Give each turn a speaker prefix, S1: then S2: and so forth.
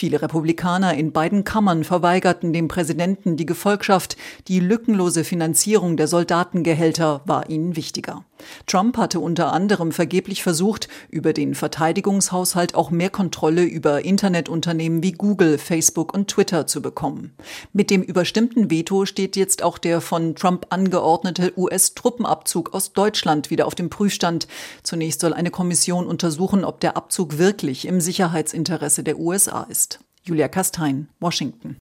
S1: Viele Republikaner in beiden Kammern verweigerten dem Präsidenten die Gefolgschaft. Die lückenlose Finanzierung der Soldatengehälter war ihnen wichtiger. Trump hatte unter anderem vergeblich versucht, über den Verteidigungshaushalt auch mehr Kontrolle über Internetunternehmen wie Google, Facebook und Twitter zu bekommen. Mit dem überstimmten Veto steht jetzt auch der von Trump angeordnete US-Truppenabzug aus Deutschland wieder auf dem Prüfstand. Zunächst soll eine Kommission untersuchen, ob der Abzug wirklich im Sicherheitsinteresse der USA ist. Julia Kastein, Washington.